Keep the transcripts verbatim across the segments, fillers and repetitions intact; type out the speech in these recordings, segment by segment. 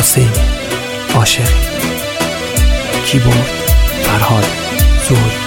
حسین عاشقی. کیبورد فرهاد ظهری.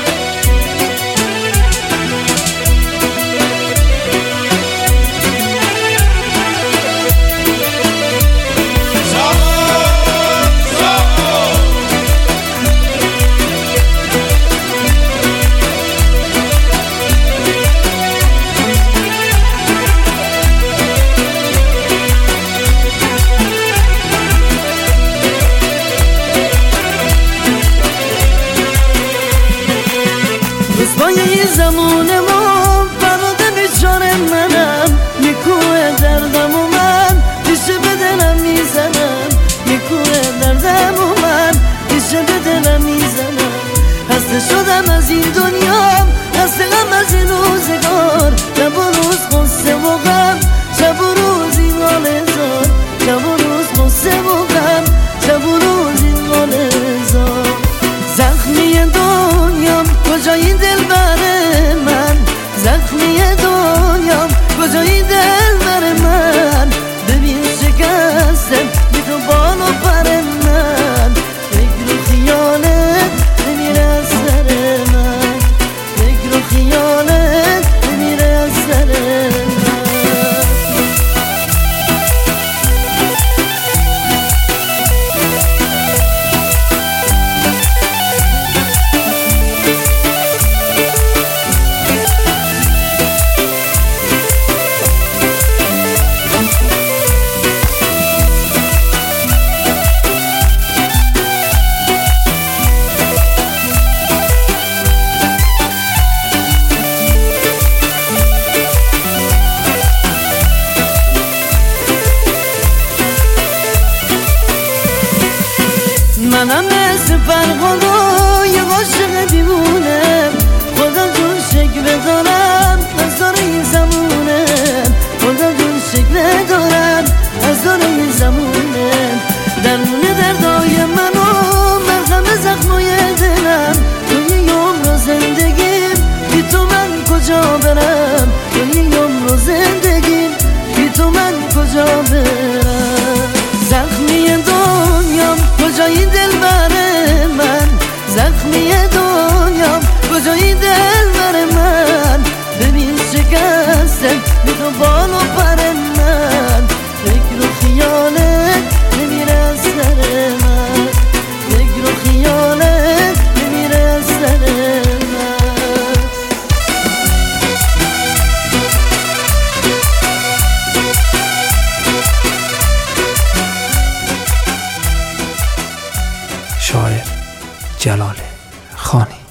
رسوای زمان ما فراد بیچاره منم، میکوه دردم و من پیشه به دلم میزنم، میکوه دردم و من پیشه به دلم میزنم. خسته شدم از این دنیا، خسته غم از این روزگار، شب و روز غصه و غم، شب و روز این حال هزار، شب و روز غصه و غم، شب و روز این حال هزار. زخمی دنیام کجای دلبر من، زخمی دنیام کجای دلبر من. ببین شکستم بی تو بال و پر من، فکر و خیالت نمیره از سر من، فکر و خیالت نمیره از سر من. منم مثل فرهاد یه عاشق دیوونم، خدا جون شکل دارم از دار این زمونم، خدا جون شکل دارم از دار این زمونم. درمون دردای منو مرهم زخمای دلم، توی یوم رو زندگیم بی تو من کجا برم، توی یوم رو زندگیم بی تو من کجا برم. زخمی دنیام کجای دلبر من، زخمی دنیام کجای دلبر من. ببین شکستم بی تو بال و پر من، فکر و خیالت نمیره از سر من، فکر و خیالت نمیره از سر من. شاعر جلال خانی.